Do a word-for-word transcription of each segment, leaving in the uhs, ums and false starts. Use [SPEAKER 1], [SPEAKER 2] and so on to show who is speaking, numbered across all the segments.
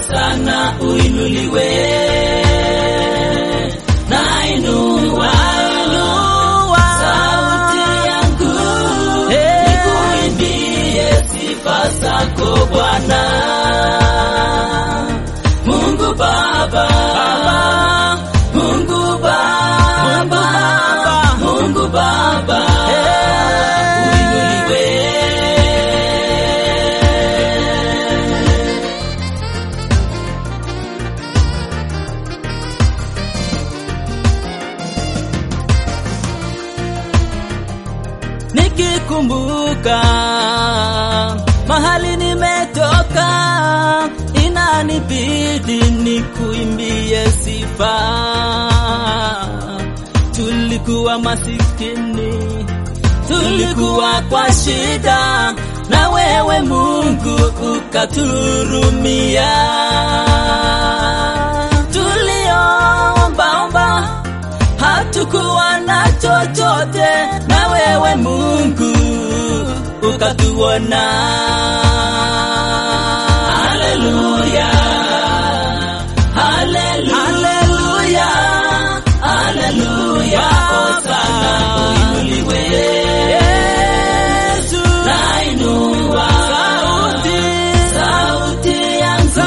[SPEAKER 1] Hosana uinuliwe. Nainua sauti yangu nikuimbie sifa zako Bwana. Mungu Baba, Mungu Baba, Mungu Baba, uinuliwe. Nikikumbuka mahali nimetoka, inanibidi nikuimbie sifa. Tulikuwa masikini, tulikuwa kwa shida, na wewe Mungu ukaturumia. Tuliomba omba, hatukuwa na chochote, na wewe Mungu ukatuona. Haleluya, haleluya, haleluya, Hosana uinuliwe. Yesu, nainua sauti, sauti yangu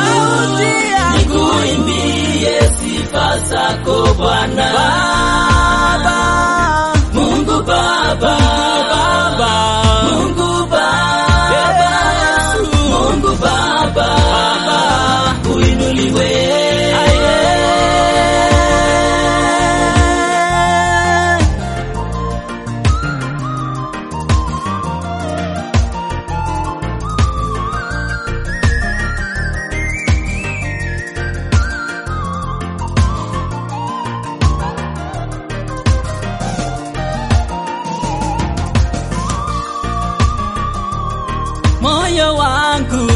[SPEAKER 1] nikuimbie sifa zako Bwana. Baba, Mungu Baba, Baba, Mungu Baba, Mungu Baba, uinuliwe. Moyo wangu,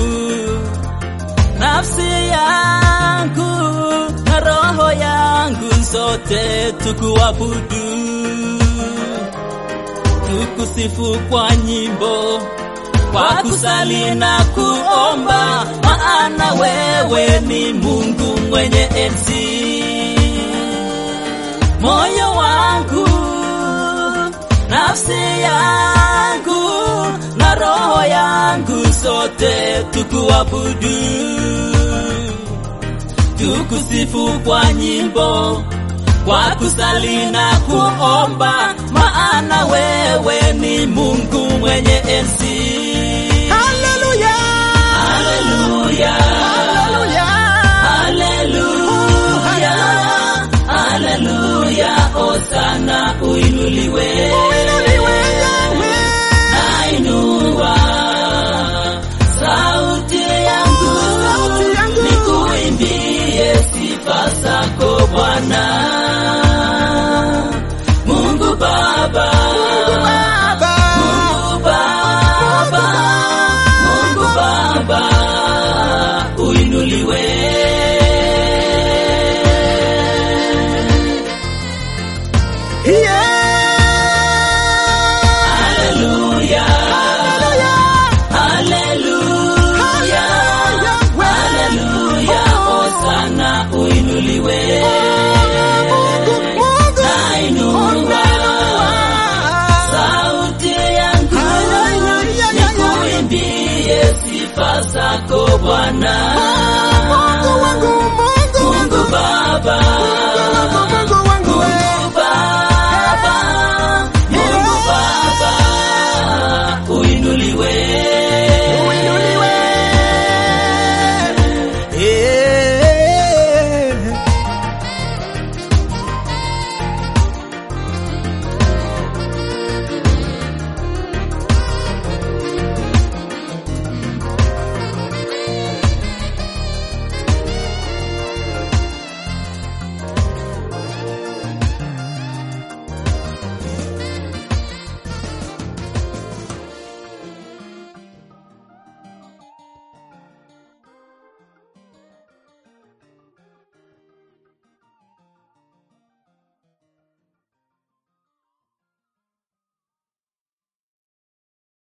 [SPEAKER 1] nafsi yangu, na roho yangu zote tukuabudu, tukusifu kwa nyimbo, kwa kusali na kuomba, maana wewe ni Mungu mwenye enzi. Moyo wangu, nafsi yangu, na roho yangu sote tukuabudu, tukusifu kwa nyimbo, kwa kusali na kuomba, maana wewe ni Mungu mwenye enzi. Haleluya, haleluya, haleluya, haleluya, haleluya, Hosana uinuliwe. Nainua sauti yangu nikuimbie sifa zako Bwana. Mungu Baba, Mungu Baba, Mungu Baba, uinuliwe. Yeah. Hallelujah, hallelujah, hallelujah, Hosana uinuliwe. Nainua sauti yangu nikuimbie sifa zako Bwana.